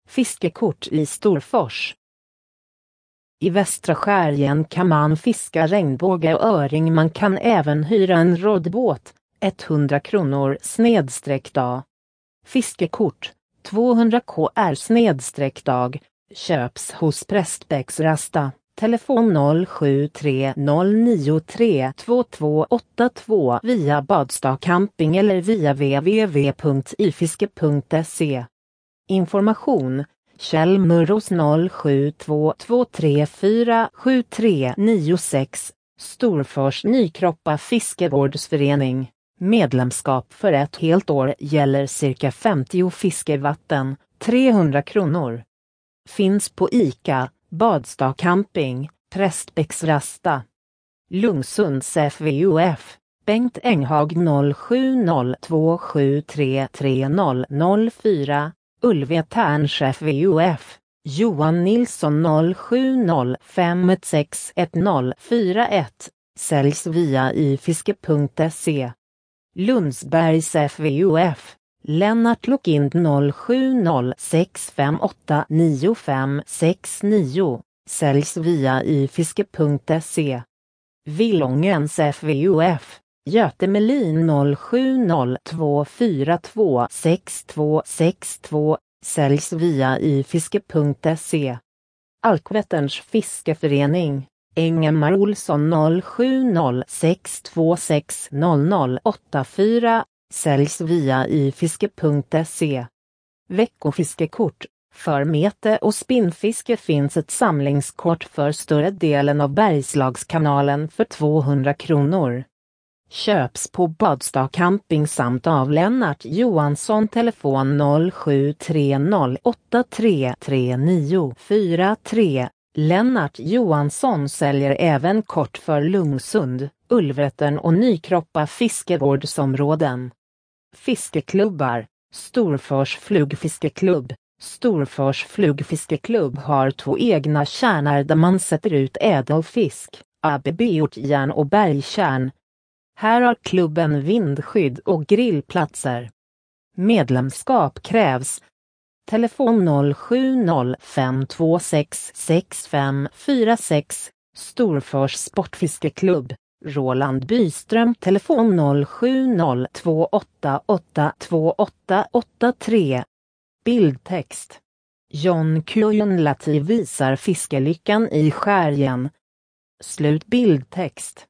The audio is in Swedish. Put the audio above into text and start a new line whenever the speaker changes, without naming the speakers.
Fiskekort i Storfors. I Västra Skärgen kan man fiska regnbåge och öring. Man kan även hyra en roddbåt, 100 kronor /dag. Fiskekort, 200 kr/dag, köps hos Prästbäcks Rasta. Telefon 073-093-2282 via Badstad Camping eller via www.ifiske.se. Information: Kjell Murros 0722347396, Storfors Nykroppa fiskevårdsförening. Medlemskap för ett helt år gäller cirka 50 fiskevatten, 300 kronor. Finns på ICA, Badstad Camping, Prästbäcks Rasta. Lungsunds FVUF, Bengt Enghag 0702733004, Ulvetärns FVUF, Johan Nilsson 0705161041, säljs via ifiske.se. Lundsbergs FVUF, Lennart Lokind 0706589569, säljs via ifiske.se. Villångens FVUF, Göte Melin 0702426262, säljs via ifiske.se. Alkvätterns fiskeförening, Engemar Olsson 0706260084, säljs via ifiske.se. Veckofiskekort. För mete och spinnfiske finns ett samlingskort för större delen av Bergslagskanalen för 200 kronor. Köps på Badstad Camping samt av Lennart Johansson. Telefon 0730833943. Lennart Johansson säljer även kort för Lungsund, Ulvetern och Nykroppa fiskevårdsområden. Fiskeklubbar. Storfors Flugfiskeklubb. Storfors Flugfiskeklubb har 2 egna kärnar där man sätter ut ädelfisk, ABB-hjortjärn och bergkärn. Här har klubben vindskydd och grillplatser. Medlemskap krävs. Telefon 0705266546, Storfors Sportfiskeklubb, Roland Byström. Telefon 0702882883. Bildtext. John Kujunlati visar fiskelyckan i Skärgen. Slut bildtext.